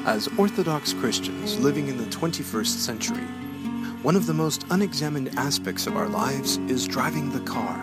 As Orthodox Christians living in the 21st century, one of the most unexamined aspects of our lives is driving the car.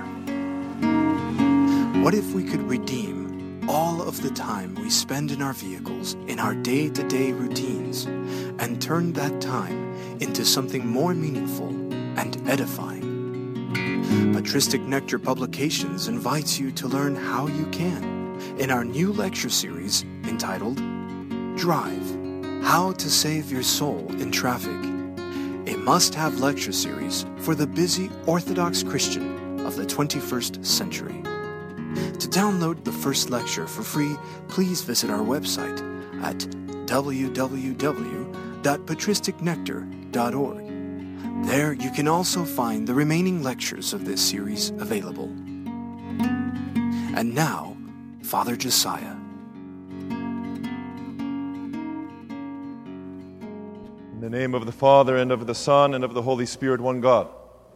What if we could redeem all of the time we spend in our vehicles in our day-to-day routines and turn that time into something more meaningful and edifying? Patristic Nectar Publications invites you to learn how you can in our new lecture series entitled Drive, How to Save Your Soul in Traffic, a must-have lecture series for the busy Orthodox Christian of the 21st century. To download the first lecture for free, please visit our website at www.patristicnectar.org. There you can also find the remaining lectures of this series available. And now, Father Josiah. In the name of the Father, and of the Son, and of the Holy Spirit, one God.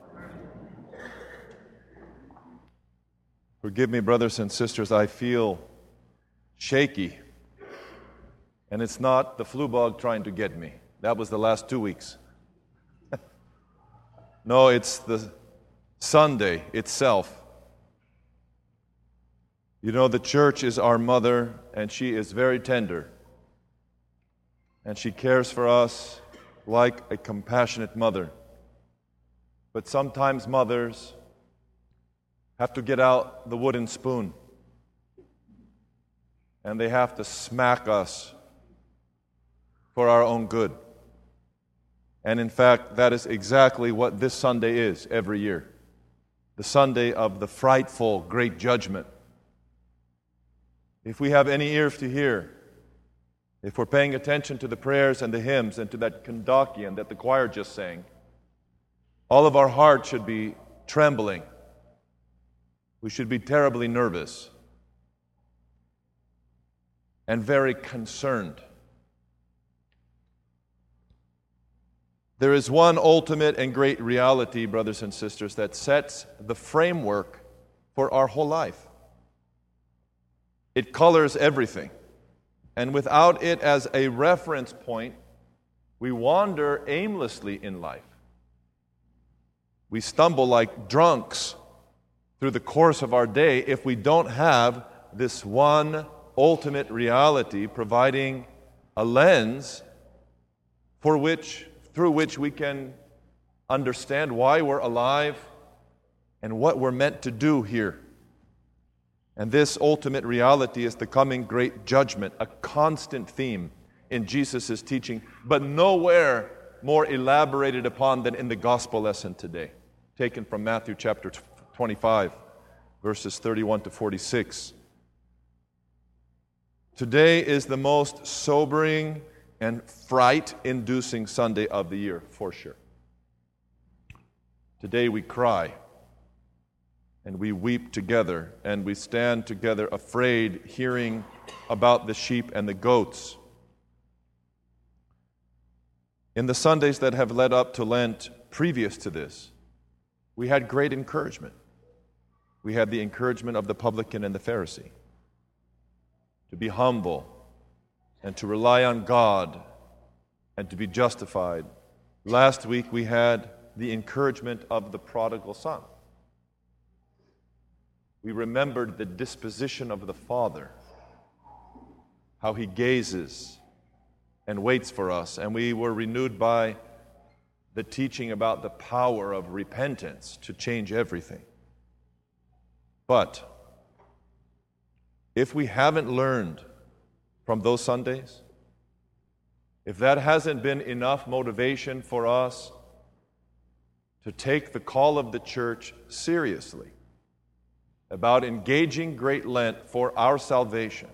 Forgive me, brothers and sisters, I feel shaky. And it's not the flu bug trying to get me. That was the last 2 weeks. No, it's the Sunday itself. You know, the church is our mother, and she is very tender. And she cares for us like a compassionate mother. But sometimes mothers have to get out the wooden spoon, and they have to smack us for our own good. And in fact, that is exactly what this Sunday is every year. The Sunday of the frightful great judgment. If we have any ears to hear, if we're paying attention to the prayers and the hymns and to that Kondakion that the choir just sang, all of our hearts should be trembling. We should be terribly nervous and very concerned. There is one ultimate and great reality, brothers and sisters, that sets the framework for our whole life. It colors everything. And without it as a reference point, we wander aimlessly in life. We stumble like drunks through the course of our day if we don't have this one ultimate reality providing a lens through which we can understand why we're alive and what we're meant to do here. And this ultimate reality is the coming great judgment, a constant theme in Jesus' teaching, but nowhere more elaborated upon than in the gospel lesson today, taken from Matthew chapter 25, verses 31 to 46. Today is the most sobering and fright-inducing Sunday of the year, for sure. Today we cry, and we weep together, and we stand together afraid, hearing about the sheep and the goats. In the Sundays that have led up to Lent previous to this, we had great encouragement. We had the encouragement of the publican and the Pharisee to be humble and to rely on God and to be justified. Last week we had the encouragement of the prodigal son. We remembered the disposition of the Father, how He gazes and waits for us, and we were renewed by the teaching about the power of repentance to change everything. But if we haven't learned from those Sundays, if that hasn't been enough motivation for us to take the call of the church seriously about engaging Great Lent for our salvation,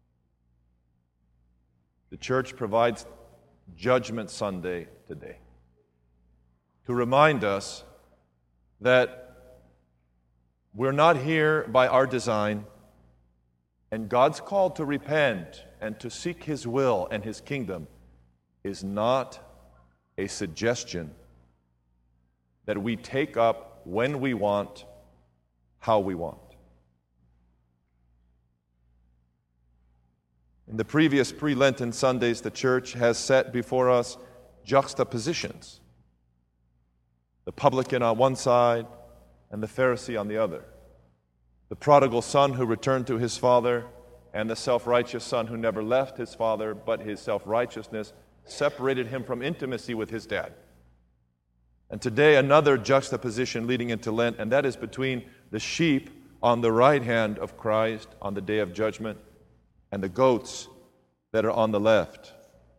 the church provides Judgment Sunday today to remind us that we're not here by our design, and God's call to repent and to seek His will and His kingdom is not a suggestion that we take up when we want, how we want. In the previous pre-Lenten Sundays, the church has set before us juxtapositions. The publican on one side and the Pharisee on the other. The prodigal son who returned to his father and the self-righteous son who never left his father, but his self-righteousness separated him from intimacy with his dad. And today, another juxtaposition leading into Lent, and that is between the sheep on the right hand of Christ on the day of judgment and the goats that are on the left.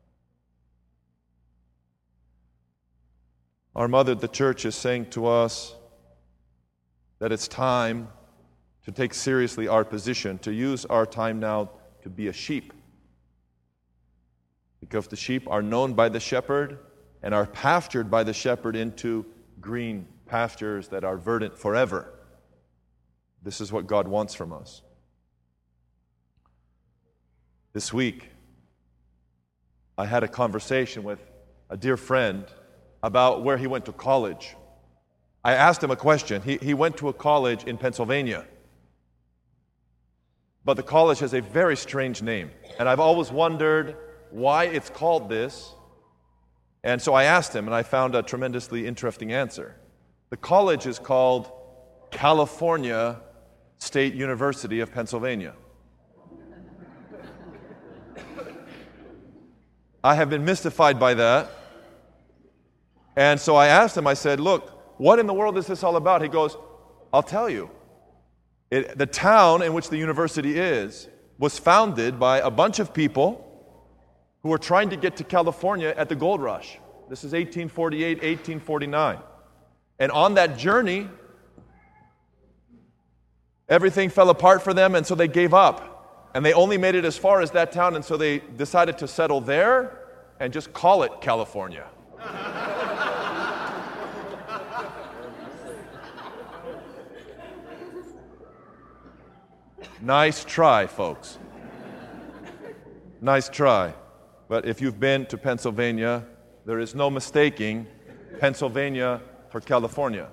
Our mother, the church, is saying to us that it's time to take seriously our position, to use our time now to be a sheep. Because the sheep are known by the shepherd and are pastured by the shepherd into green pastures that are verdant forever. This is what God wants from us. This week, I had a conversation with a dear friend about where he went to college. I asked him a question. He went to a college in Pennsylvania. But the college has a very strange name. And I've always wondered why it's called this. And so I asked him, and I found a tremendously interesting answer. The college is called California State University of Pennsylvania. I have been mystified by that. And so I asked him, I said, look, what in the world is this all about? He goes, I'll tell you. The town in which the university is was founded by a bunch of people who were trying to get to California at the gold rush. This is 1848, 1849. And on that journey, everything fell apart for them, and so they gave up. And they only made it as far as that town, and so they decided to settle there and just call it California. Nice try, folks. Nice try. But if you've been to Pennsylvania, there is no mistaking Pennsylvania for California.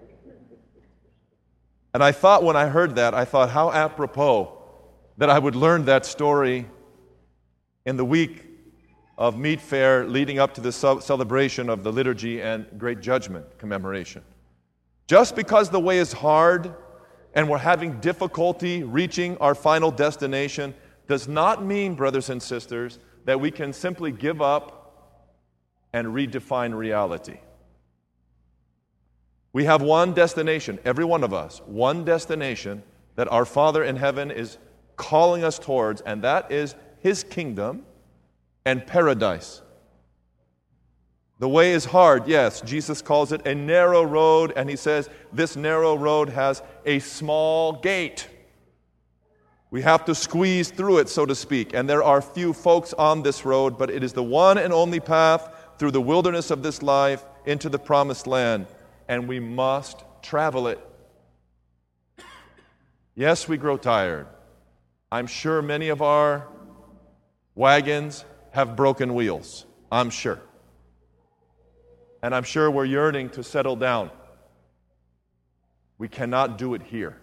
And I thought when I heard that, I thought how apropos that I would learn that story in the week of Meat Fair leading up to the celebration of the liturgy and Great Judgment commemoration. Just because the way is hard and we're having difficulty reaching our final destination does not mean, brothers and sisters, that we can simply give up and redefine reality. We have one destination, every one of us, one destination that our Father in heaven is calling us towards, and that is His kingdom and paradise. The way is hard, yes. Jesus calls it a narrow road, and He says this narrow road has a small gate. We have to squeeze through it, so to speak, and there are few folks on this road, but it is the one and only path through the wilderness of this life into the promised land, and we must travel it. Yes, we grow tired. I'm sure many of our wagons have broken wheels. I'm sure. And I'm sure we're yearning to settle down. We cannot do it here.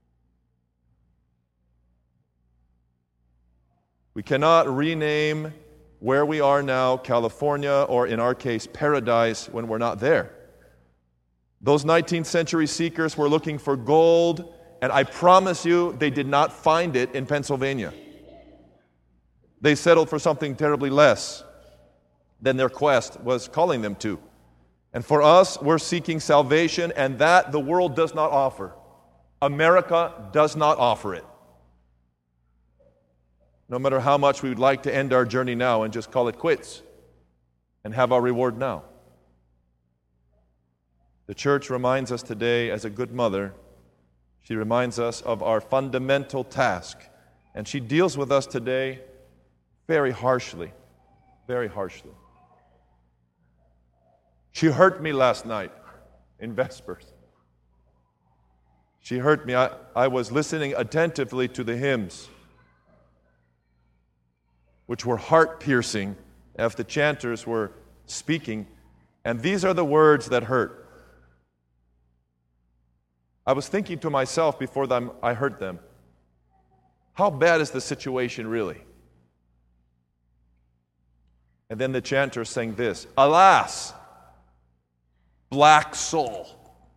We cannot rename where we are now California, or in our case, paradise, when we're not there. Those 19th century seekers were looking for gold, and I promise you they did not find it in Pennsylvania. They settled for something terribly less than their quest was calling them to. And for us, we're seeking salvation, and that the world does not offer. America does not offer it. No matter how much we would like to end our journey now and just call it quits and have our reward now. The church reminds us today, as a good mother, she reminds us of our fundamental task. And she deals with us today very harshly, very harshly. She hurt me last night in Vespers. She hurt me. I was listening attentively to the hymns, which were heart-piercing as the chanters were speaking. And these are the words that hurt. I was thinking to myself before I heard them, how bad is the situation really? And then the chanter sang this, "Alas, black soul.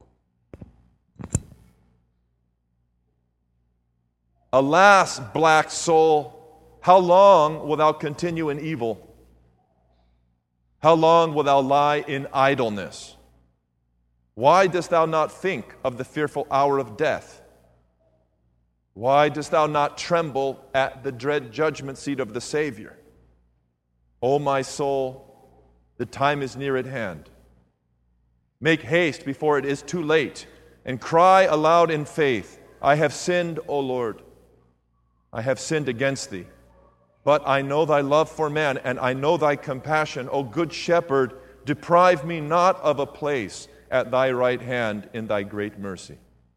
Alas, black soul, how long wilt thou continue in evil? How long wilt thou lie in idleness? Why dost thou not think of the fearful hour of death? Why dost thou not tremble at the dread judgment seat of the Savior? O my soul, the time is near at hand. Make haste before it is too late, and cry aloud in faith, I have sinned, O Lord. I have sinned against thee. But I know thy love for man, and I know thy compassion. O good shepherd, deprive me not of a place at thy right hand in thy great mercy.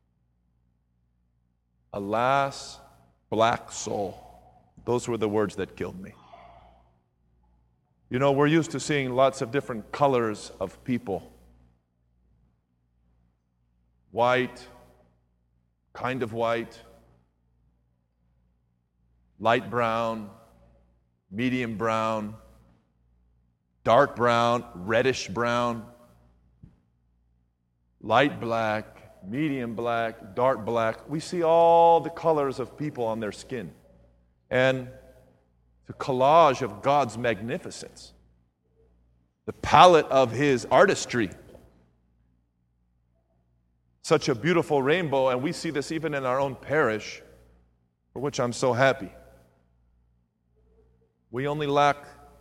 Alas, black soul. Those were the words that killed me. You know, we're used to seeing lots of different colors of people. White, kind of white, light brown, medium brown, dark brown, reddish brown, light black, medium black, dark black. We see all the colors of people on their skin. And the collage of God's magnificence, the palette of His artistry. Such a beautiful rainbow, and we see this even in our own parish, for which I'm so happy. We only lack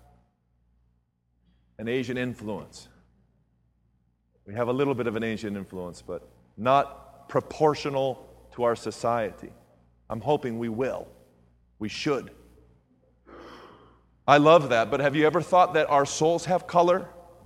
an Asian influence. We have a little bit of an Asian influence, but not proportional to our society. I'm hoping we will. We should. I love that, but have you ever thought that our souls have color?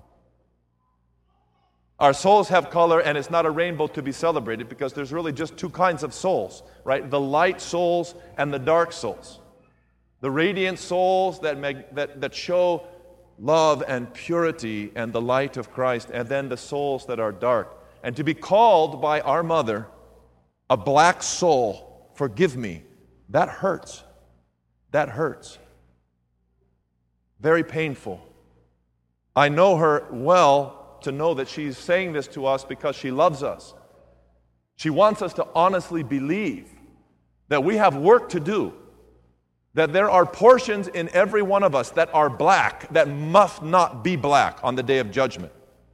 Our souls have color, and it's not a rainbow to be celebrated because there's really just two kinds of souls, right? The light souls and the dark souls. The radiant souls that show love and purity and the light of Christ, and then the souls that are dark. And to be called by our mother a black soul, forgive me, that hurts. That hurts. Very painful. I know her well to know that she's saying this to us because she loves us. She wants us to honestly believe that we have work to do, that there are portions in every one of us that are black, that must not be black on the day of judgment.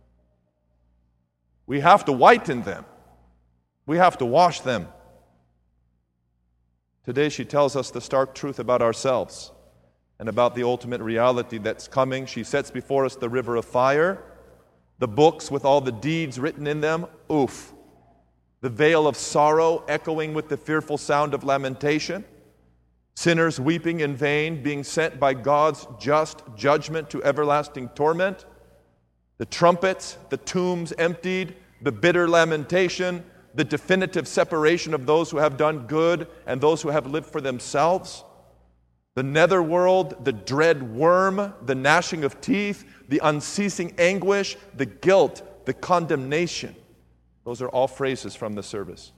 We have to whiten them. We have to wash them. Today she tells us the stark truth about ourselves and about the ultimate reality that's coming. She sets before us the river of fire, the books with all the deeds written in them, oof. The veil of sorrow echoing with the fearful sound of lamentation. Sinners weeping in vain, being sent by God's just judgment to everlasting torment. The trumpets, the tombs emptied, the bitter lamentation, the definitive separation of those who have done good and those who have lived for themselves. The netherworld, the dread worm, the gnashing of teeth, the unceasing anguish, the guilt, the condemnation. Those are all phrases from the service.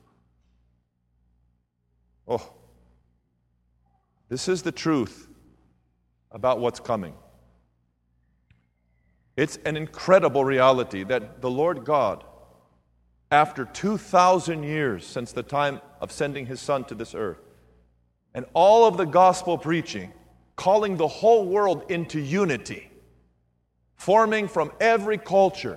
Oh, this is the truth about what's coming. It's an incredible reality that the Lord God, after 2,000 years since the time of sending His Son to this earth, and all of the gospel preaching, calling the whole world into unity, forming from every culture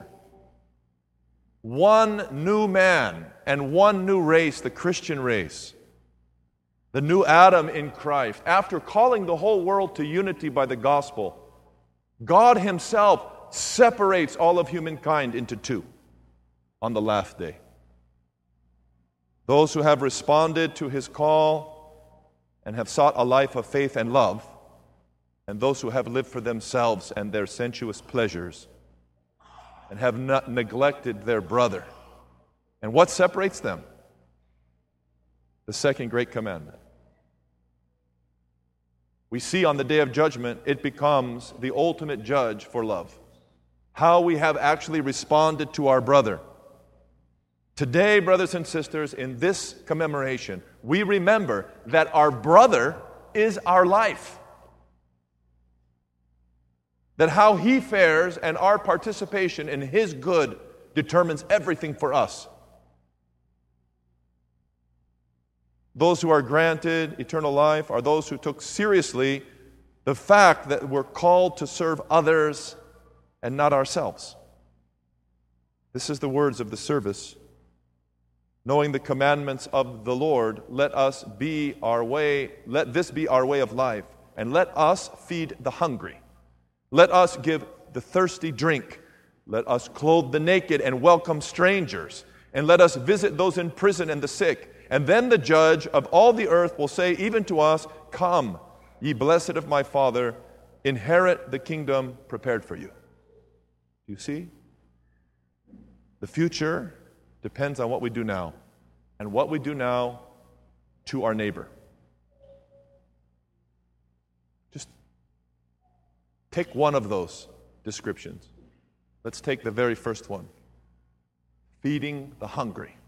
one new man and one new race, the Christian race, the new Adam in Christ. After calling the whole world to unity by the gospel, God Himself separates all of humankind into two on the last day. Those who have responded to His call and have sought a life of faith and love, and those who have lived for themselves and their sensuous pleasures and have not neglected their brother. And what separates them? The second great commandment. We see on the day of judgment, it becomes the ultimate judge for love. How we have actually responded to our brother. Today, brothers and sisters, in this commemoration, we remember that our brother is our life. That how He fares and our participation in His good determines everything for us. Those who are granted eternal life are those who took seriously the fact that we're called to serve others and not ourselves. This is the words of the service. Knowing the commandments of the Lord, let this be our way of life, and let us feed the hungry. Let us give the thirsty drink. Let us clothe the naked and welcome strangers. And let us visit those in prison and the sick. And then the judge of all the earth will say even to us, Come, ye blessed of my Father, inherit the kingdom prepared for you. You see? The future depends on what we do now, and what we do now to our neighbor. Just take one of those descriptions. Let's take the very first one. Feeding the hungry.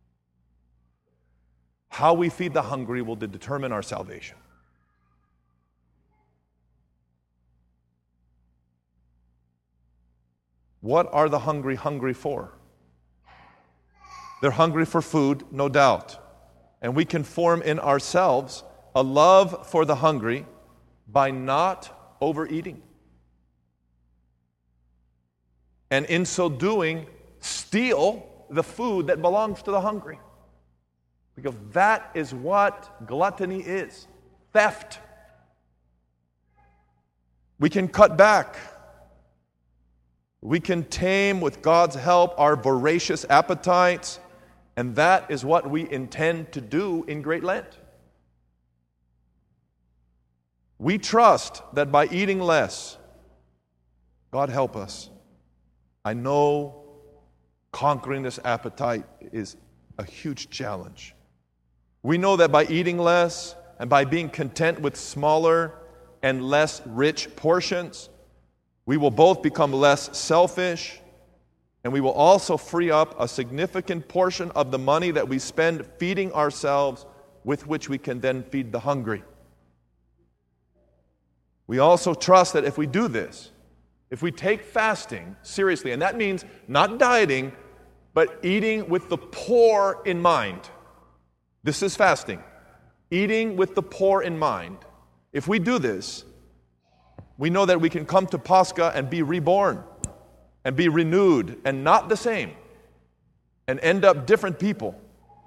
How we feed the hungry will determine our salvation. What are the hungry hungry for? They're hungry for food, no doubt. And we can form in ourselves a love for the hungry by not overeating. And in so doing, steal the food that belongs to the hungry. Because that is what gluttony is. Theft. We can cut back. We can tame, with God's help, our voracious appetites. And that is what we intend to do in Great Lent. We trust that by eating less, God help us. I know conquering this appetite is a huge challenge. We know that by eating less and by being content with smaller and less rich portions, we will both become less selfish, and we will also free up a significant portion of the money that we spend feeding ourselves, with which we can then feed the hungry. We also trust that if we do this, if we take fasting seriously, and that means not dieting, but eating with the poor in mind. This is fasting. Eating with the poor in mind. If we do this, we know that we can come to Pascha and be reborn and be renewed and not the same and end up different people.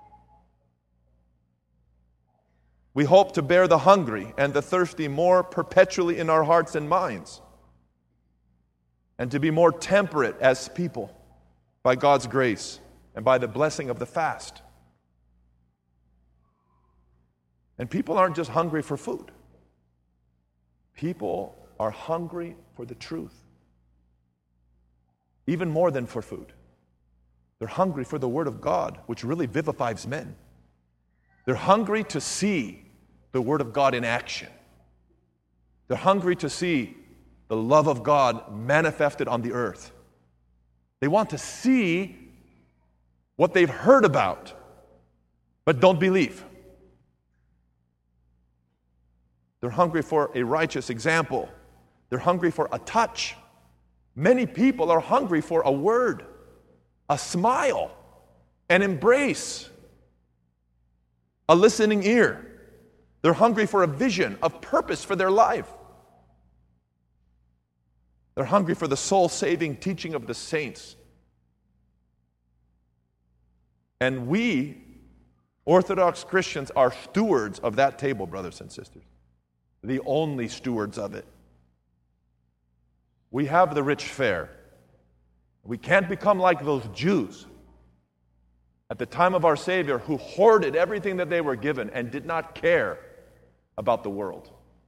We hope to bear the hungry and the thirsty more perpetually in our hearts and minds, and to be more temperate as people by God's grace and by the blessing of the fast. And people aren't just hungry for food. People are hungry for the truth. Even more than for food. They're hungry for the Word of God, which really vivifies men. They're hungry to see the Word of God in action. They're hungry to see the love of God manifested on the earth. They want to see what they've heard about, but don't believe. They're hungry for a righteous example. They're hungry for a touch. Many people are hungry for a word, a smile, an embrace, a listening ear. They're hungry for a vision of purpose for their life. They're hungry for the soul-saving teaching of the saints. And we, Orthodox Christians, are stewards of that table, brothers and sisters. The only stewards of it. We have the rich fare. We can't become like those Jews at the time of our Savior who hoarded everything that they were given and did not care about the world.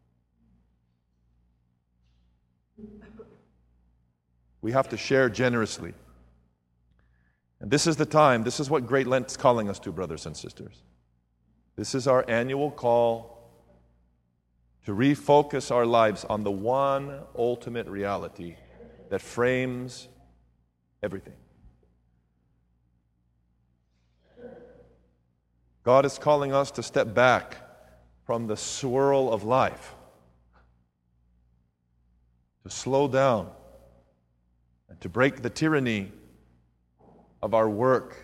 We have to share generously. And this is the time, this is what Great Lent is calling us to, brothers and sisters. This is our annual call to refocus our lives on the one ultimate reality that frames everything. God is calling us to step back from the swirl of life, to slow down and to break the tyranny of our work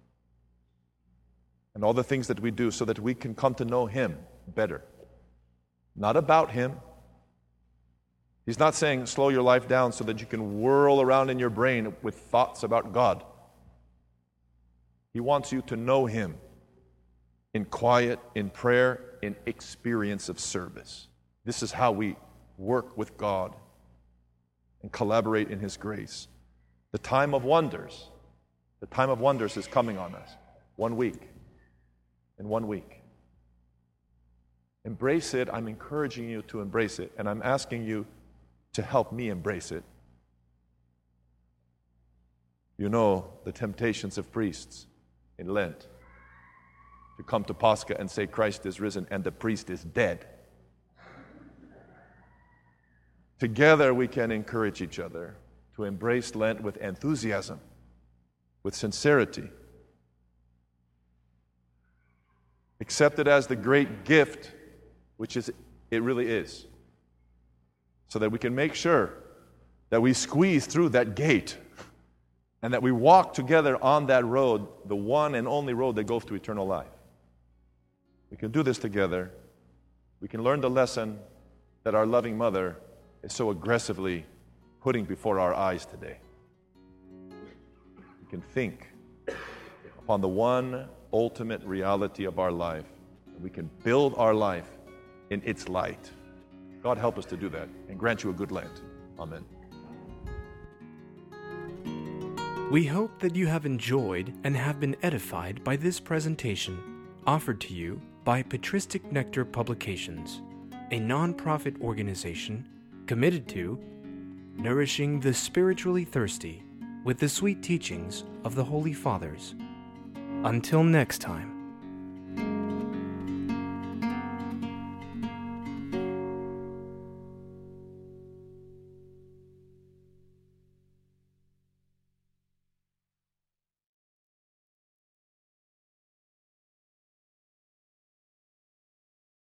and all the things that we do so that we can come to know Him better. Not about Him. He's not saying slow your life down so that you can whirl around in your brain with thoughts about God. He wants you to know Him in quiet, in prayer, in experience of service. This is how we work with God and collaborate in His grace. The time of wonders is coming on us. 1 week. In 1 week. Embrace it. I'm encouraging you to embrace it, and I'm asking you to help me embrace it. You know the temptations of priests in Lent to come to Pascha and say Christ is risen and the priest is dead. Together we can encourage each other to embrace Lent with enthusiasm, with sincerity. Accept it as the great gift, which it really is, so that we can make sure that we squeeze through that gate and that we walk together on that road, the one and only road that goes to eternal life. We can do this together. We can learn the lesson that our loving mother is so aggressively putting before our eyes today. We can think upon the one ultimate reality of our life. We can build our life in its light. God help us to do that and grant you a good Lent. Amen. We hope that you have enjoyed and have been edified by this presentation offered to you by Patristic Nectar Publications, a non-profit organization committed to nourishing the spiritually thirsty with the sweet teachings of the Holy Fathers. Until next time.